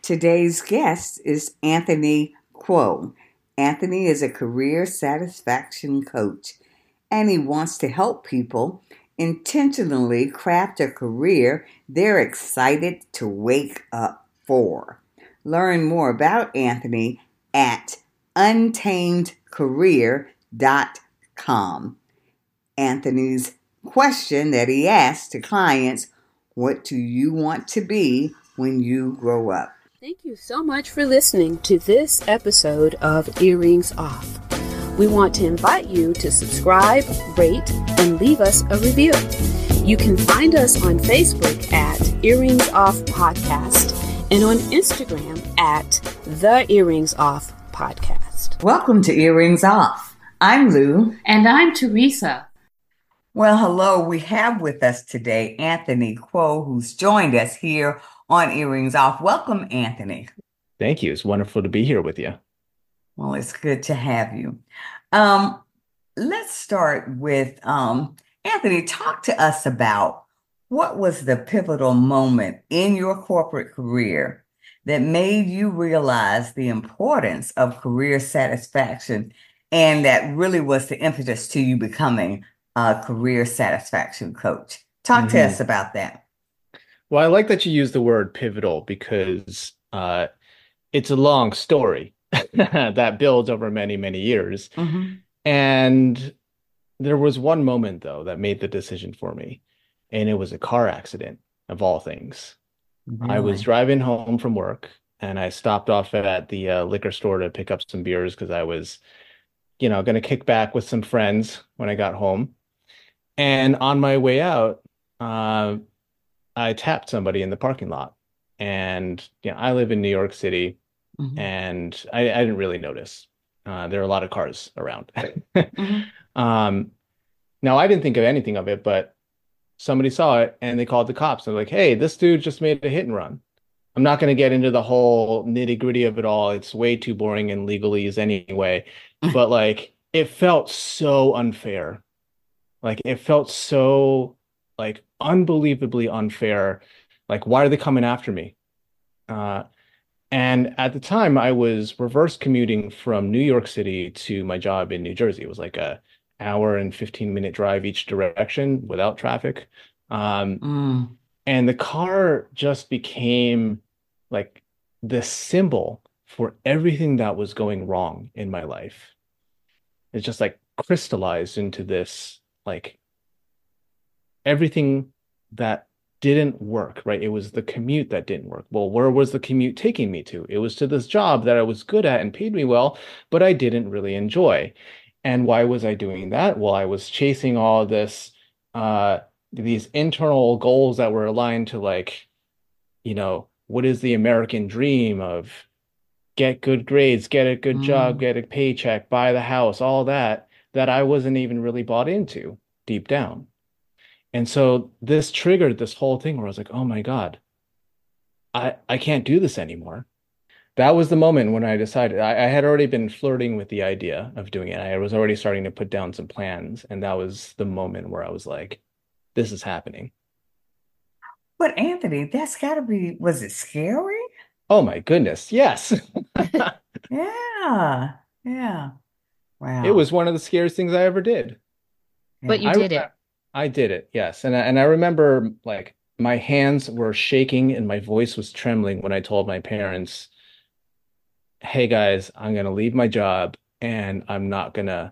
Today's guest is Anthony Quo. Anthony is a career satisfaction coach, and he wants to help people intentionally craft a career they're excited to wake up for. Learn more about Anthony at untamedcareer.com. Anthony's question that he asks to clients: what do you want to be when you grow up? Thank you so much for listening to this episode of Earrings Off. We want to invite you to subscribe, rate, and leave us a review. You can find us on Facebook at Earrings Off Podcast and on Instagram at The Earrings Off Podcast. Welcome to Earrings Off. I'm Lou. And I'm Teresa. Well, hello. We have with us today Anthony Quo, who's joined us here on Earrings Off. Welcome, Anthony. Thank you. It's wonderful to be here with you. Well, it's good to have you. Let's start with Anthony. Talk to us about what was the pivotal moment in your corporate career that made you realize the importance of career satisfaction, and that really was the impetus to you becoming a career satisfaction coach. Talk to us about that. Well, I like that you use the word pivotal because it's a long story that builds over many, many years. And there was one moment, though, that made the decision for me. And it was a car accident, of all things. I was driving home from work, and I stopped off at the liquor store to pick up some beers because I was, going to kick back with some friends when I got home. And on my way out, I tapped somebody in the parking lot, and I live in New York City, and I didn't really notice. There are a lot of cars around. Now, I didn't think of anything of it, but somebody saw it and they called the cops. They're like, "Hey, this dude just made a hit and run." I'm not going to get into the whole nitty gritty of it all. It's way too boring in legalese anyway. But it felt so unfair. It felt so unbelievably unfair. Why are they coming after me? And at the time, I was reverse commuting from New York City to my job in New Jersey. It was like a hour and 15-minute drive each direction without traffic. And the car just became the symbol for everything that was going wrong in my life. It just crystallized into this everything that didn't work, right? It was the commute that didn't work. Well, where was the commute taking me to? It was to this job that I was good at and paid me well, but I didn't really enjoy. And why was I doing that? Well, I was chasing all this, these internal goals that were aligned to what is the American dream of get good grades, get a good job, get a paycheck, buy the house, all that I wasn't even really bought into deep down. And so this triggered this whole thing where I was like, oh my God, I can't do this anymore. That was the moment when I decided. I had already been flirting with the idea of doing it. I was already starting to put down some plans. And that was the moment where I was like, this is happening. But Anthony, that's got to be, was it scary? Oh my goodness, yes. Yeah. Wow. It was one of the scariest things I ever did. But you did it. I did it, yes. And I remember my hands were shaking and my voice was trembling when I told my parents, "Hey guys, I'm gonna leave my job and I'm not gonna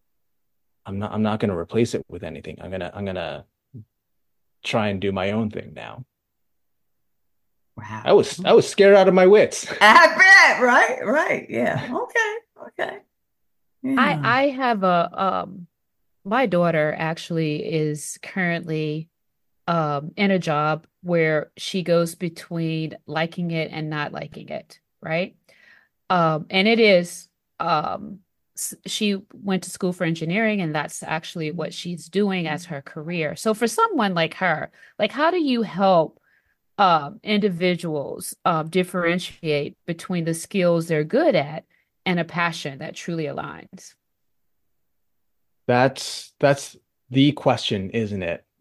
replace it with anything. I'm gonna try and do my own thing now." Wow. I was scared out of my wits. I bet, right. Yeah. Okay. Yeah. I have my daughter actually is currently in a job where she goes between liking it and not liking it, right? And it is she went to school for engineering, and that's actually what she's doing as her career. So for someone like her, how do you help individuals differentiate between the skills they're good at and a passion that truly aligns? That's the question, isn't it?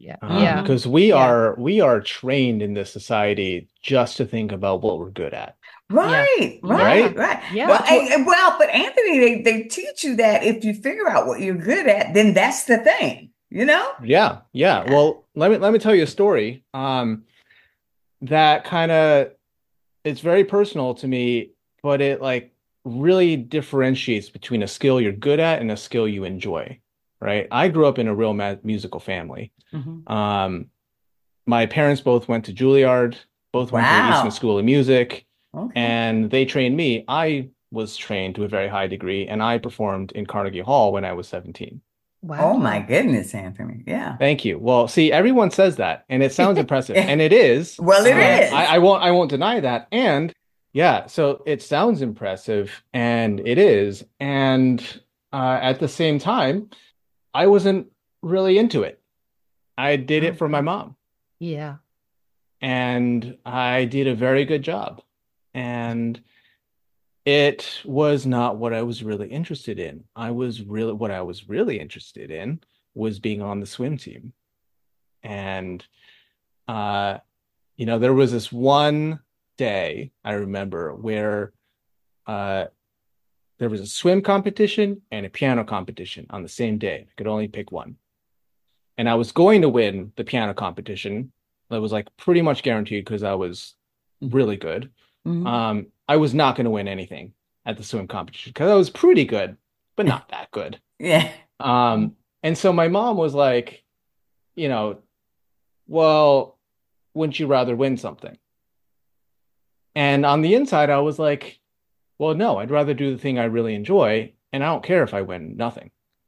Yeah. Yeah. Mhm. Because we Yeah. are trained in this society just to think about what we're good at, Yeah. Right, right, Yeah. right? right. Well, Yeah. That's what well, but Anthony, they teach you that if you figure out what you're good at, then that's the thing, you know? Yeah, yeah. Yeah. Well, let me tell you a story. That kind of it's very personal to me, but it like really differentiates between a skill you're good at and a skill you enjoy, right? I grew up in a real ma musical family. Mhm. Um, my parents both went to Juilliard, both went to the Eastman Wow. School of Music, Okay. and they trained me. I was trained to a very high degree, and I performed in Carnegie Hall when I was 17. Oh my Wow. goodness, Anthony. Yeah. Thank you. Well, see, everyone says that, and it sounds impressive, and it is. Well, it Yes. is. I won't deny that. And yeah, so it sounds impressive, and it is. And at the same time, I wasn't really into it. I did it for my Okay. mom, Yeah. and I did a very good job. And it was not what I was really interested in. What I was really interested in was being on the swim team. And uh there was this one day I remember where uh, there was a swim competition and a piano competition on the same day. I could only pick one. And I was going to win the piano competition. That was like pretty much guaranteed because I was really good. Mhm. I was not going to win anything at the swim competition because I was pretty good, but not that good. Yeah. And so my mom was like, you know, well, wouldn't you rather win something? And on the inside, I was like, well, no, I'd rather do the thing I really enjoy, and I don't care if I win nothing.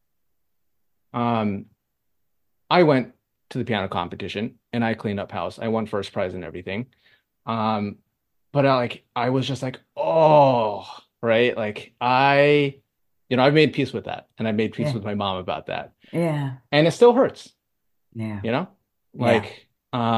Um, I went to the piano competition and I cleaned up house. I won first prize and everything. Um, but I was just like, oh, right. I've made peace with that, and I made peace Yeah. with my mom about that. Yeah. And it still hurts, Yeah. you know? Yeah. Like,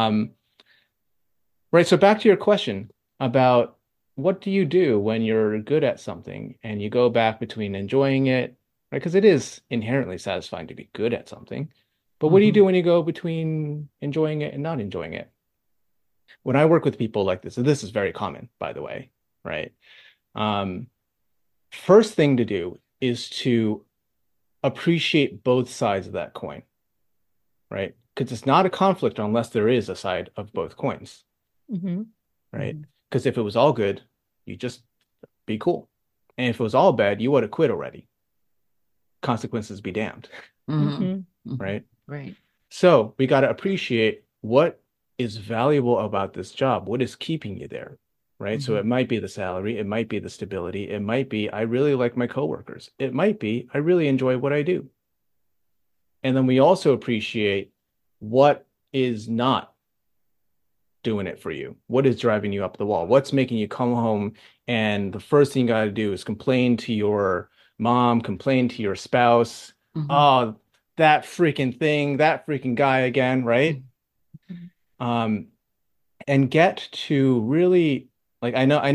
right. So back to your question about what do you do when you're good at something and you go back between enjoying it, right? Because it is inherently satisfying to be good at something. But what do you do Mhm. when you go between enjoying it and not enjoying it? When I work with people like this, and this is very common, by the way, right? Um, First thing to do is to appreciate both sides of that coin, right? Because it's not a conflict unless there is a side of both coins, Mm-hmm. right? Mhm. Because if it was all good, you just be cool. And if it was all bad, you would have quit already. Consequences be damned, Mhm. Mm-hmm. Mhm. right? Right. So we got to appreciate what is valuable about this job, what is keeping you there, right? So it Mhm. might be the salary, it might be the stability, it might be I really like my coworkers, it might be I really enjoy what I do. And then we also appreciate what is not doing it for you? What is driving you up the wall? What's making you come home and the first thing you got to do is complain to your mom, complain to your spouse. Mhm. Oh, that freaking thing, that freaking guy again, right? Mhm. Um, and get to really like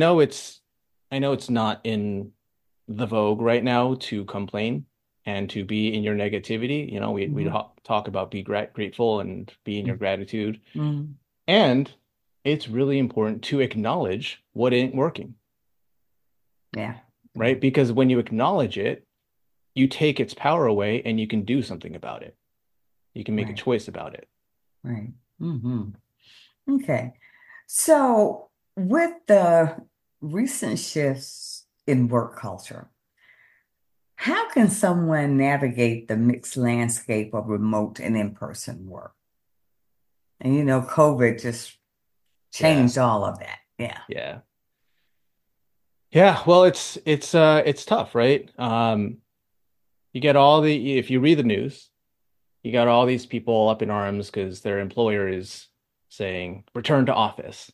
I know it's not in the vogue right now to complain and to be in your negativity. We Mhm. talk about be grateful and be in your gratitude. Mhm. And it's really important to acknowledge what ain't working, Yeah. Yeah. right? Because when you acknowledge it, you take its power away and you can do something about it. You can make a Right. choice about it. Right. Hmm. Okay. So, with the recent shifts in work culture, how can someone navigate the mixed landscape of remote and in-person work? And COVID just Yeah. changed all of that. Yeah. Yeah. Yeah. Well, it's tough, right? You get all the if you read the news, you got all these people up in arms because their employer is saying return to office.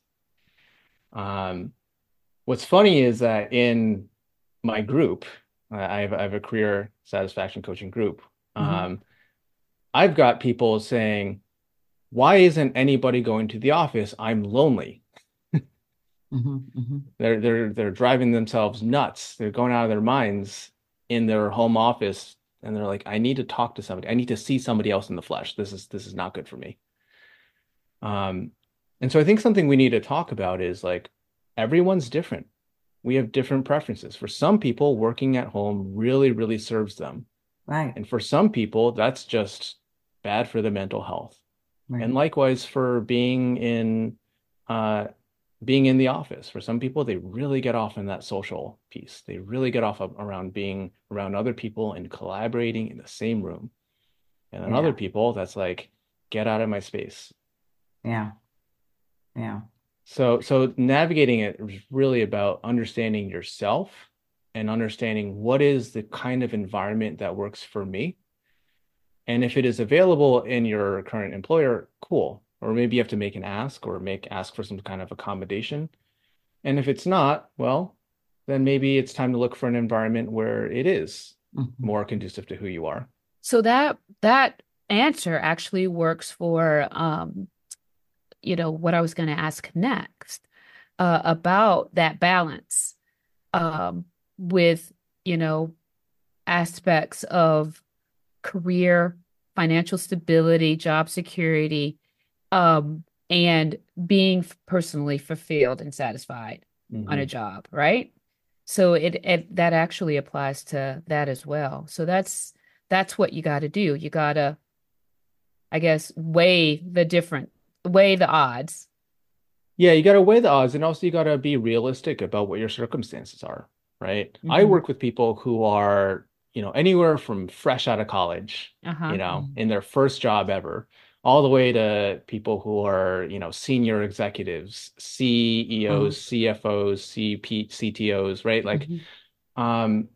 Um, what's funny is that in my group, I have a career satisfaction coaching group. Hmm. Um, I've got people saying, "Why isn't anybody going to the office? I'm lonely." Hmm. Hmm. They're driving themselves nuts. They're going out of their minds in their home office and they're like, I need to talk to somebody. I need to see somebody else in the flesh. This is not good for me. Um, and so I think something we need to talk about is like everyone's different. We have different preferences. For some people, working at home really, really serves them. Right. And for some people, that's just bad for their mental health. Right. And likewise for uh, being in the office. For some people, they really get off in that social piece. They really get off around being around other people and collaborating in the same room. And then other Yeah. people, that's like, get out of my space. Yeah. Yeah. So navigating it is really about understanding yourself and understanding what is the kind of environment that works for me. And if it is available in your current employer, cool. Or maybe you have to make an ask or ask for some kind of accommodation. And if it's not, well, then maybe it's time to look for an environment where it is Mhm. more conducive to who you are. So that answer actually works for what I was going to ask next about that balance um, with, you know, aspects of career, financial stability, job security, and being personally fulfilled and satisfied on a Hmm. job, right? So it that actually applies to that as well. So that's what you got to do. You got to, I guess, weigh the odds. Yeah, you got to weigh the odds and also you got to be realistic about what your circumstances are, right? I Hmm. work with people who are, anywhere from fresh out of college, Uh-huh. Mhm. in their first job ever, all the way to people who are, senior executives, Mhm. CEOs, CFOs, CTOs, right? Like, Hmm. um,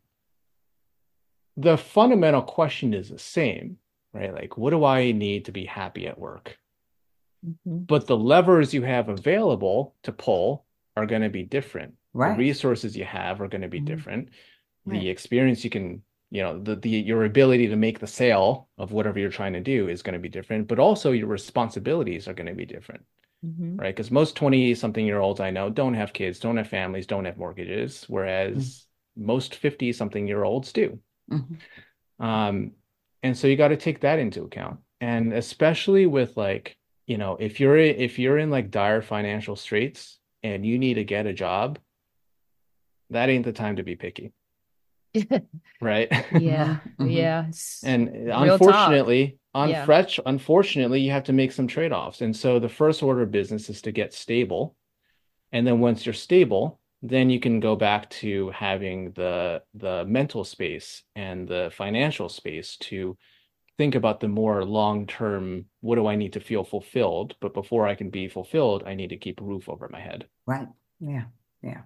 the fundamental question is the same, right? Like, what do I need to be happy at work? Hmm. But the levers you have available to pull are going to be different. The Right. resources you have are going to be Mhm. different. Right. The experience you can, the your ability to make the sale of whatever you're trying to do is going to be different, but also your responsibilities are going to be different, Hmm. right? Because most 20 something year olds I know don't have kids, don't have families, don't have mortgages, Mhm. whereas most 50 something year olds do. Mhm. Um, and so you got to take that into account. And especially with like, if you're in like dire financial straits and you need to get a job, that ain't the time to be picky, right? Yeah, Mhm. Mhm. yeah. It's And real talk. Yeah. unfortunately, you have to make some trade-offs. And so the first order of business is to get stable. And then once you're stable, then you can go back to having the mental space and the financial space to think about the more long-term, what do I need to feel fulfilled? But before I can be fulfilled, I need to keep a roof over my head. Right. Yeah. Yeah.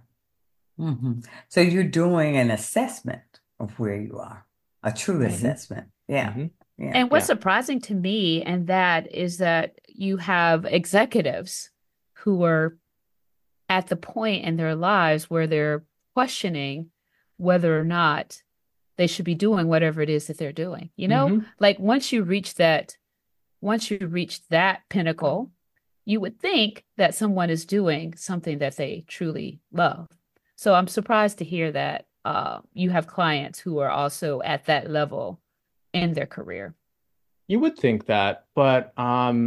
So you're doing an assessment of where you are, a true Right. Hmm. assessment. Yeah. Hmm. Yeah. And what's Yeah. surprising to me and that is that you have executives who are at the point in their lives where they're questioning whether or not they should be doing whatever it is that they're doing. Hmm. Like once you reach that pinnacle, you would think that someone is doing something that they truly love. So I'm surprised to hear that you have clients who are also at that level in their career. You would think that, but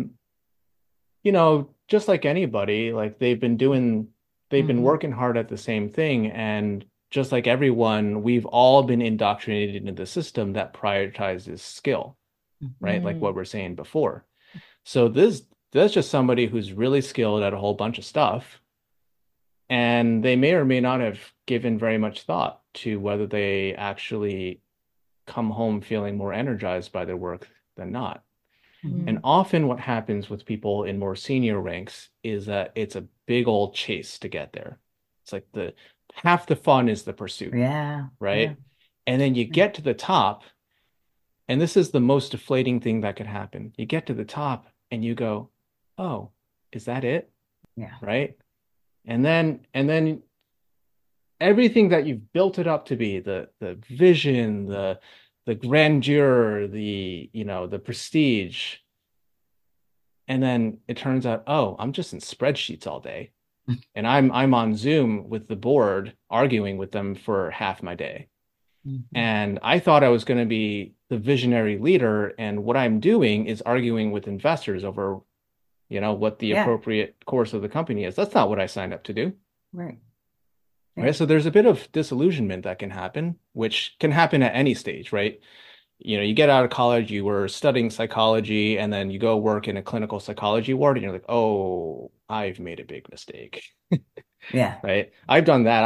just like anybody, like they've been Hmm. working hard at the same thing, and just like everyone, we've all been indoctrinated into the system that prioritizes skill, right? Like what Mm. we're saying before. So that's just somebody who's really skilled at a whole bunch of stuff, and they may or may not have given very much thought to whether they actually come home feeling more energized by their work than not. Hmm. And Mm. often what happens with people in more senior ranks is that it's a big old chase to get there. It's like the half the fun is the pursuit, Yeah. Yeah. right? And then you get to the top, and this is the most deflating thing that could happen. You get to the top and you go, "Oh, is that it?" Yeah. Right? And then everything that you've built it up to be, the vision, the grandeur, the prestige, and then it turns out, oh, I'm just in spreadsheets all day. And I'm on Zoom with the board arguing with them for half my day. Mhm. And I thought I was going to be the visionary leader, and what I'm doing is arguing with investors over, what the Yeah. appropriate course of the company is. That's not what I signed up to do. Right. Yeah. Right. So there's a bit of disillusionment that can happen, which can happen at any stage, right? You get out of college, you were studying psychology, and then you go work in a clinical psychology ward, and you're like, oh, I've made a big mistake. Yeah. Right. I've done that.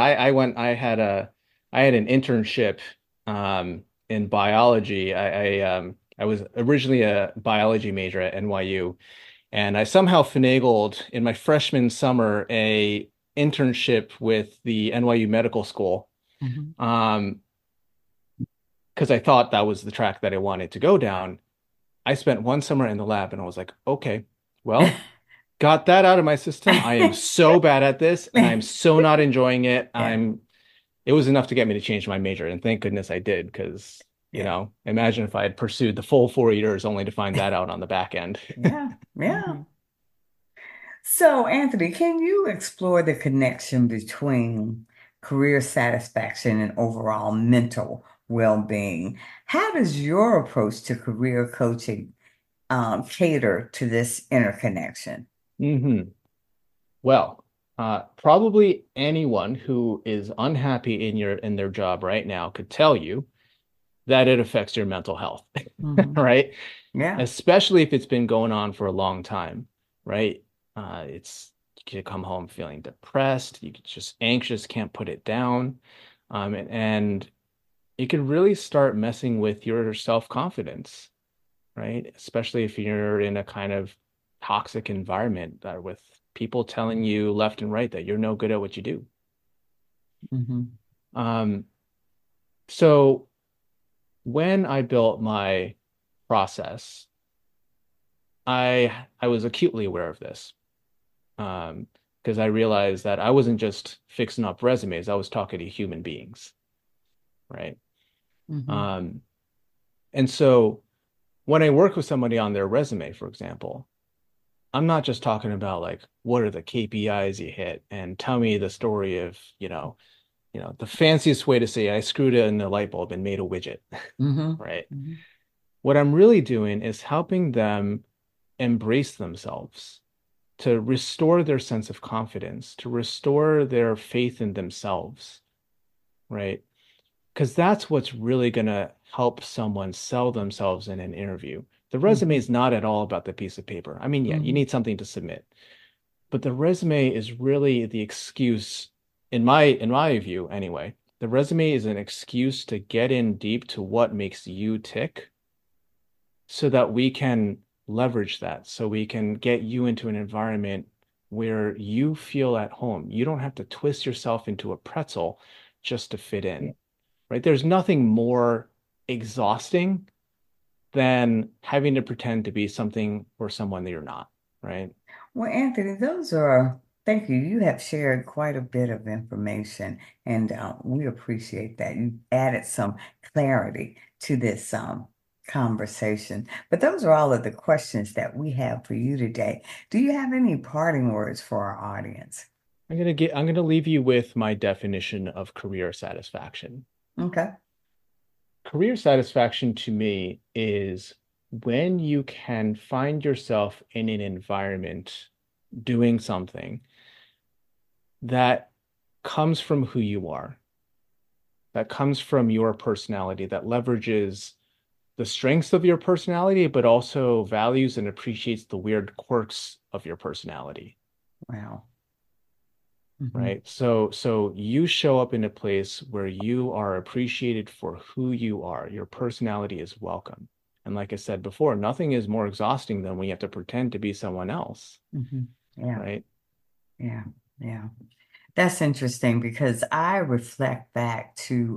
I had an internship in biology. I was originally a biology major at NYU, and I somehow finagled in my freshman summer a internship with the NYU Medical School. Mhm. Um, because I thought that was the track that I wanted to go down. I spent one summer in the lab and I was like, okay, well, got that out of my system. I am so bad at this and I'm so not enjoying it. Yeah. It was enough to get me to change my major. And thank goodness I did, because, Yeah. imagine if I had pursued the full 4 years only to find that out on the back end. Yeah. Yeah. Mhm. So, Anthony, can you explore the connection between career satisfaction and overall mental well-being? How does your approach to career coaching cater to this interconnection? hmm Well, probably anyone who is unhappy in their job right now could tell you that it affects your mental health, Hmm. right? Yeah. Especially if it's been going on for a long time, right? It's you could come home feeling depressed, you get just anxious, can't put it down, and it could really start messing with your self-confidence, right? Especially if you're in a kind of toxic environment with people telling you left and right that you're no good at what you do. Hmm. Um, so when I built my process, I was acutely aware of this, um, because I realized that I wasn't just fixing up resumes, I was talking to human beings, right? Hmm. Um, and so when I work with somebody on their resume, for example, I'm not just talking about like what are the KPIs you hit and tell me the story of, the fanciest way to say I screwed in a light bulb and made a widget, Hmm. right? Hmm. What I'm really doing is helping them embrace themselves, to restore their sense of confidence, to restore their faith in themselves, right? Because that's what's really going to help someone sell themselves in an interview. The resume Hmm. is not at all about the piece of paper. I mean, yeah, you Hmm. need something to submit, but the resume is really the excuse, in my view anyway. The resume is an excuse to get in deep to what makes you tick, so that we can leverage that, so we can get you into an environment where you feel at home. You don't have to twist yourself into a pretzel just to fit Yeah. in, right? There's nothing more exhausting than having to pretend to be something or someone that you're not, right? Well, Anthony, thank you. You have shared quite a bit of information, and we appreciate that. You added some clarity to this conversation. But those are all of the questions that we have for you today. Do you have any parting words for our audience? I'm gonna leave you with my definition of career satisfaction. Okay. Career satisfaction to me is when you can find yourself in an environment doing something that comes from who you are, that comes from your personality, that leverages the strengths of your personality, but also values and appreciates the weird quirks of your personality, Wow. Hmm. right? So you show up in a place where you are appreciated for who you are. Your personality is welcome. And like I said before, nothing is more exhausting than when you have to pretend to be someone else, Hmm. Yeah. right? Yeah. Yeah. That's interesting because I reflect back to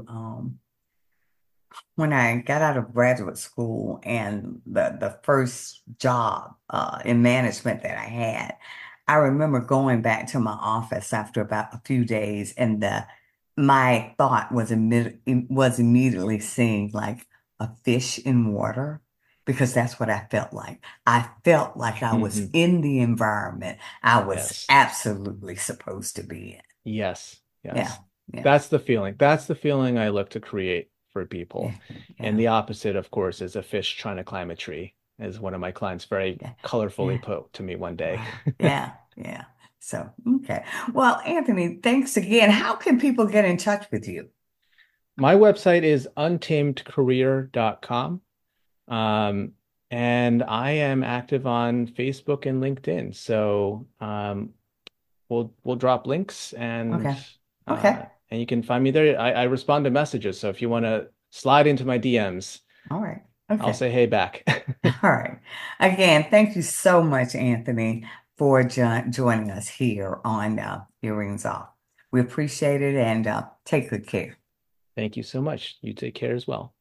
when I got out of graduate school and the first job in management that I had, I remember going back to my office after about a few days, and the my thought was immediately seeing like a fish in water, because that's what I felt like. I felt like I was hmm in the environment I was Yes. absolutely supposed to be in. Yes. Yeah, Yes. yeah. That's the feeling. That's the feeling I look to create for people. Yeah. And Yeah. the opposite, of course, is a fish trying to climb a tree, as one of my clients very Yeah. colorfully Yeah. put to me one day. Wow. Yeah. Yeah. So, okay. Well, Anthony, thanks again. How can people get in touch with you? My website is untamedcareer.com. Um, and I am active on Facebook and LinkedIn. So we'll drop links Okay. Okay. and you can find me there. I respond to messages. So if you want to slide into my DMs, All right. I'll Okay. say hey back. All right. Again, thank you so much, Anthony, for joining us here on Earrings Off. We appreciate it and take good care. Thank you so much. You take care as well.